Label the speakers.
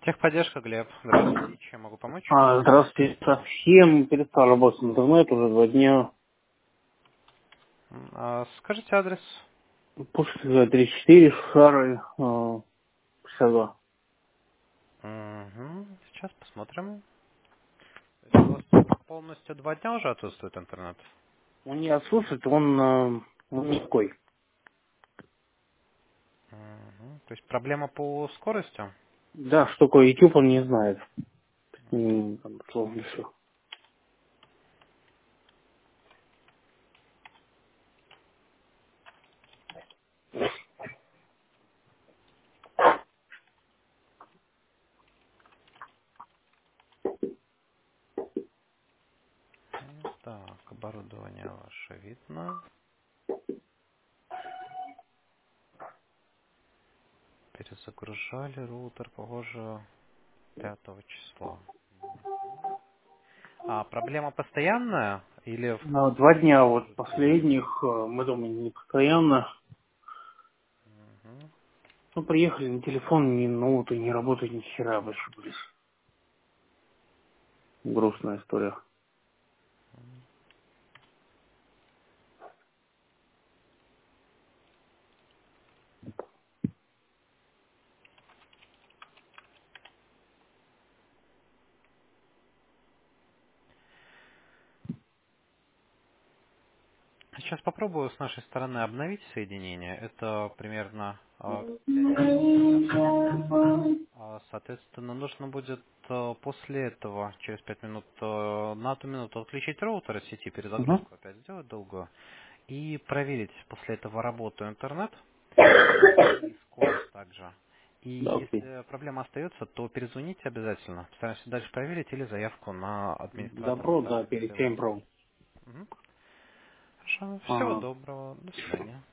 Speaker 1: Техподдержка, Глеб. Здравствуйте. Чем могу помочь?
Speaker 2: Здравствуйте. Совсем перестал работать интернет уже 2 дня.
Speaker 1: Скажите адрес.
Speaker 2: Пушкинская 34, Шары, 62.
Speaker 1: Угу. Сейчас посмотрим. То есть у вас полностью 2 дня уже отсутствует интернет?
Speaker 2: Он не отсутствует, он никакой.
Speaker 1: Угу. То есть проблема по скорости?
Speaker 2: Да, что такое YouTube, он не знает. Там сложно все.
Speaker 1: Так, оборудование ваше видно. Перезагружали роутер, похоже, 5 числа. А проблема постоянная или...
Speaker 2: 2 дня вот последних, мы думаем, не постоянно.
Speaker 1: Мгм.
Speaker 2: Ну, приехали на телефон, ни ноуты, не работает ни хера больше, блин. Грустная история.
Speaker 1: Сейчас попробую с нашей стороны обновить соединение. Это примерно 5 минут займет. Соответственно, нужно будет после этого, через 5 минут, на одну минуту отключить роутер из сети,
Speaker 2: Угу.
Speaker 1: перезагрузку опять сделать долгую, и проверить после этого работу интернет и скорость также. И
Speaker 2: Да, окей.
Speaker 1: если проблема остается, то перезвоните обязательно. Постараемся дальше проверить или заявку на администратора
Speaker 2: Добро, да,
Speaker 1: отправим,
Speaker 2: перед
Speaker 1: если
Speaker 2: тем
Speaker 1: выясним.
Speaker 2: про.
Speaker 1: Мгм. Хорошо. Всего доброго. До свидания.